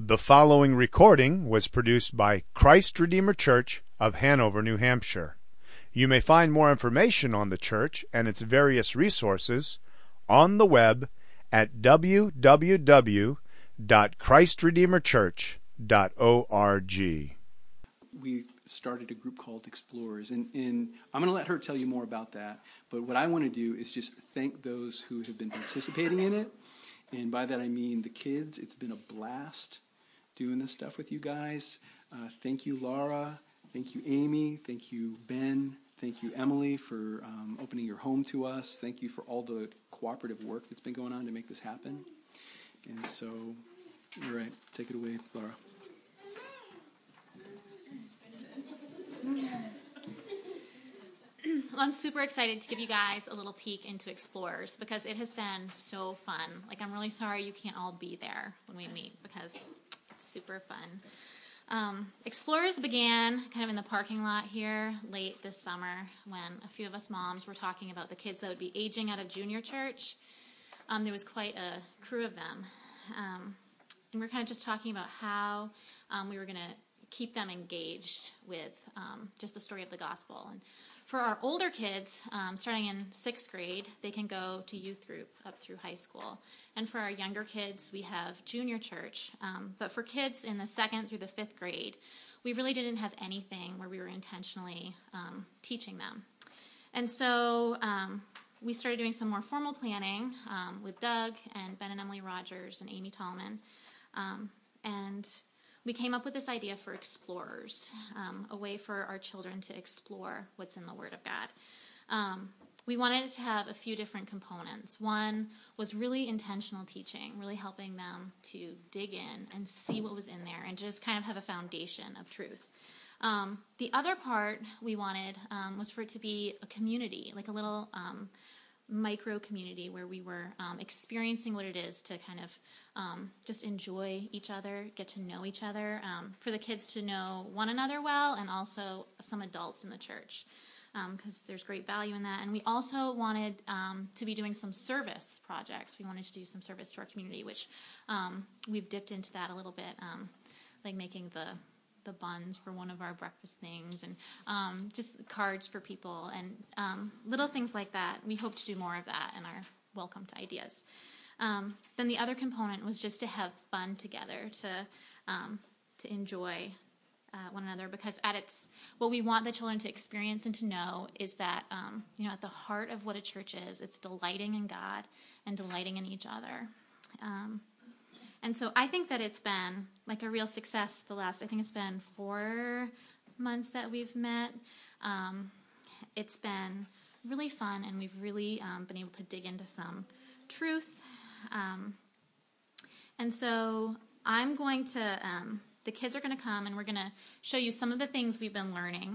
The following recording was produced by Christ Redeemer Church of Hanover, New Hampshire. You may find more information on the church and its various resources on the web at www.christredeemerchurch.org. We started a group called Explorers, and I'm going to let her tell you more about that. But what I want to do is just thank those who have been participating in it. And by that I mean the kids. It's been a blast doing this stuff with you guys. Thank you, Laura. Thank you, Amy. Thank you, Ben. Thank you, Emily, for opening your home to us. Thank you for all the cooperative work that's been going on to make this happen. And so, all right, take it away, Laura. Well, I'm super excited to give you guys a little peek into Explorers because it has been so fun. Like, I'm really sorry you can't all be there when we meet because it's super fun. Explorers began kind of in the parking lot here late this summer when a few of us moms were talking about the kids that would be aging out of junior church. There was quite a crew of them. And we were kind of just talking about how we were going to keep them engaged with just the story of the gospel. And for our older kids, starting in 6th grade, they can go to youth group up through high school. And for our younger kids, we have junior church. But for kids in the 2nd through the 5th grade, we really didn't have anything where we were intentionally teaching them. And so we started doing some more formal planning with Doug and Ben and Emily Rogers and Amy Tallman. And we came up with this idea for Explorers, a way for our children to explore what's in the Word of God. We wanted it to have a few different components. One was really intentional teaching, really helping them to dig in and see what was in there and just kind of have a foundation of truth. The other part we wanted was for it to be a community, like a little micro community where we were experiencing what it is to kind of just enjoy each other, get to know each other, for the kids to know one another well, and also some adults in the church, because there's great value in that. And we also wanted to be doing some service projects. We wanted to do some service to our community, which we've dipped into that a little bit, like making the buns for one of our breakfast things, and just cards for people, and little things like that. We hope to do more of that and are welcome to ideas. Then the other component was just to have fun together, to enjoy one another, because what we want the children to experience and to know is that, at the heart of what a church is, it's delighting in God and delighting in each other. And so I think that it's been like a real success I think it's been 4 months that we've met. It's been really fun, and we've really been able to dig into some truth. And so I'm going to, the kids are going to come, and we're going to show you some of the things we've been learning.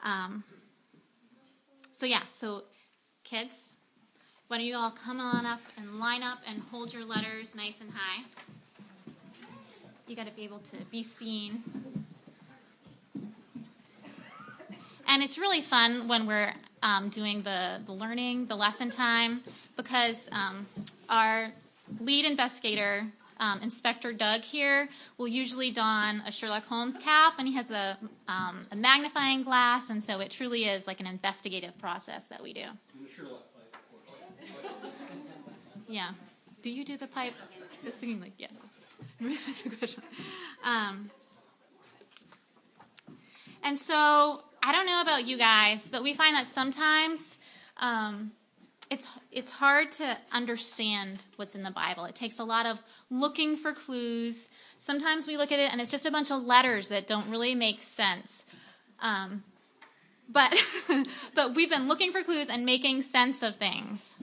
So kids, why don't you all come on up and line up and hold your letters nice and high. You got to be able to be seen. And it's really fun when we're doing the learning, the lesson time, because our lead investigator, Inspector Doug here, will usually don a Sherlock Holmes cap, and he has a magnifying glass, and so it truly is like an investigative process that we do. And the Sherlock pipe, of course. Yeah. Do you do the pipe? I was thinking like, yeah. That's a good one. And so I don't know about you guys, but we find that sometimes it's hard to understand what's in the Bible. It takes a lot of looking for clues. Sometimes we look at it and it's just a bunch of letters that don't really make sense. But we've been looking for clues and making sense of things.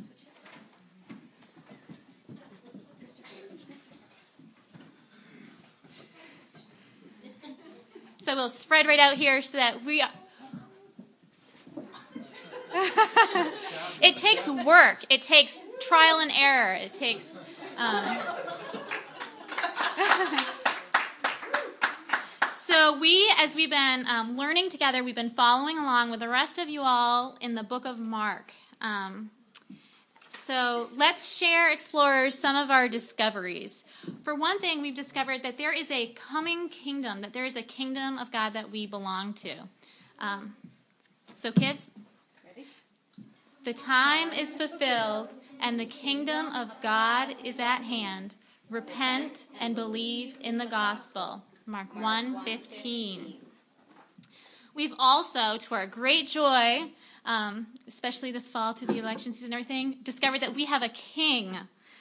So we'll spread right out here so that it takes work. It takes trial and error. It takes... So as we've been learning together, we've been following along with the rest of you all in the book of Mark. so let's share, explorers, some of our discoveries. For one thing, we've discovered that there is a coming kingdom, that there is a kingdom of God that we belong to. So kids, the time is fulfilled and the kingdom of God is at hand. Repent and believe in the gospel. Mark 1:15. We've also, to our great joy, especially this fall through the election season and everything, discovered that we have a king,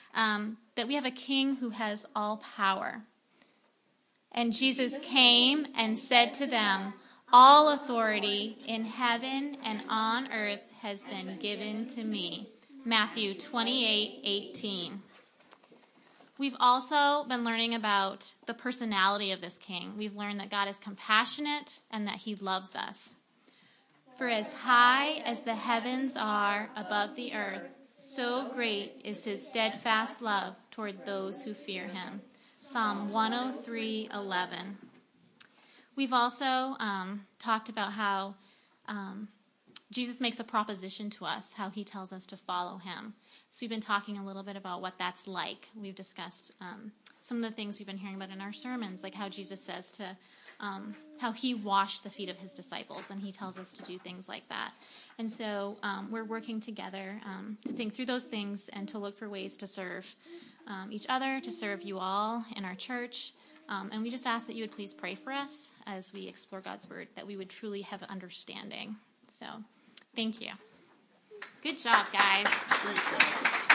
who has all power. And Jesus came and said to them, all authority in heaven and on earth has been given to me. Matthew 28:18. We've also been learning about the personality of this king. We've learned that God is compassionate and that he loves us. For as high as the heavens are above the earth, so great is his steadfast love toward those who fear him. Psalm 103:11. We've also talked about how Jesus makes a proposition to us, how he tells us to follow him. So we've been talking a little bit about what that's like. We've discussed some of the things we've been hearing about in our sermons, like how Jesus says to, how he washed the feet of his disciples, and he tells us to do things like that. And so we're working together to think through those things and to look for ways to serve each other, to serve you all in our church. And we just ask that you would please pray for us as we explore God's word, that we would truly have understanding. So thank you. Good job, guys.